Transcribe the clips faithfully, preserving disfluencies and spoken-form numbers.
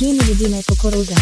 Твоими любимой кукуруза.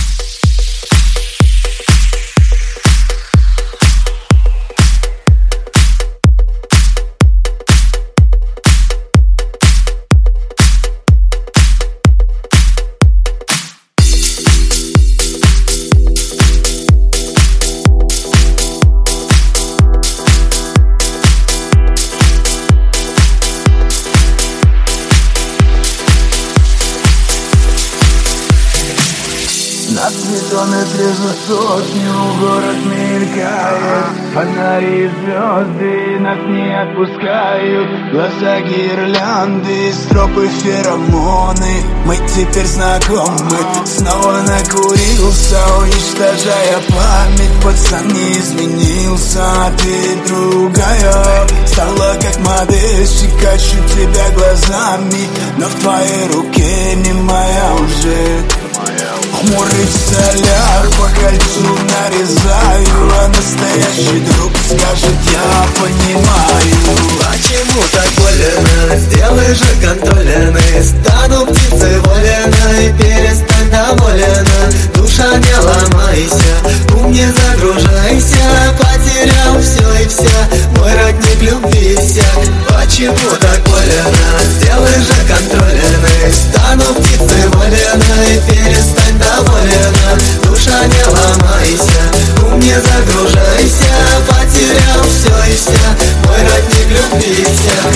Над светометре за сотню город мелькает, фонари и звезды нас не отпускают. Глаза гирлянды, стропы феромоны. Мы теперь знакомы. Снова накурился, уничтожая память. Пацан не изменился, а ты другая. Стала как модельщик, ищу тебя глазами, но в твоей руке не моя уже. Хмурый в солях, по кольцу нарезаю, а настоящий друг скажет: я понимаю. Почему так больно? Сделай же контролено. Стану птицей волена, перестань доволена. Душа, не ломайся, ум не загружайся. Потерял все и вся, мой родник любви иссяк. Почему так больно? Сделай же контролено. Стану птицей волена, перестань доволена. Душа, не ломайся, ум не загружайся. Потерял все и вся, мой родник любви иссяк.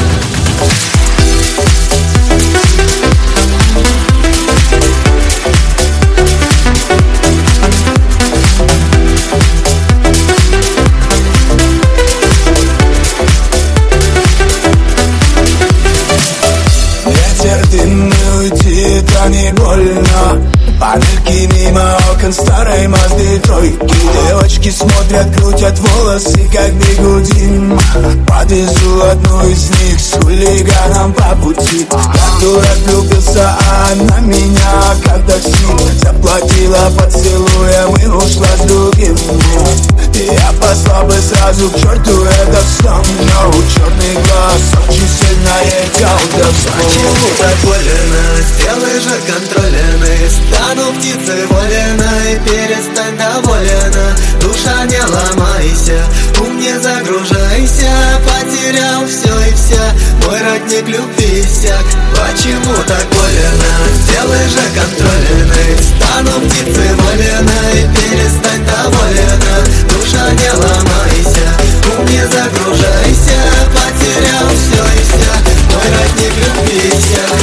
Ветер дымный уйти, то не больно. Панельки мимо окон старой Мазды тройки. Девочки смотрят, крутят волосы, как бигуди. Подвезу одну из них с хулиганом по пути. Как дурак влюбился, а она меня как такси. Заплатила поцелуем и ушла с другим. Я послал бы сразу к черту этот сон, но у черный глаз очень сильное колдовство. Почему так больно? Сделай же контролено. Стану птицей воленой, перестань доволена. Душа, не ломайся, ум не загружайся. Потерял все и вся, мой родник любви иссяк. Почему так больно? Сделай же контролено. Стану птицей воленой, перестань доволена. Душа, не ломайся, ум не загружайся. Потерял все и вся, мой родник любви иссяк.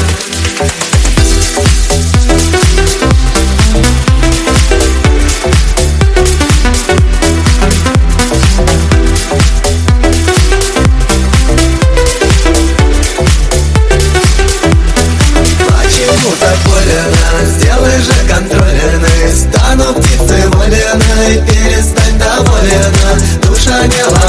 Так больно, сделай же контролено. Стану птицей воленой, перестань доволена. Душа, не ломайся.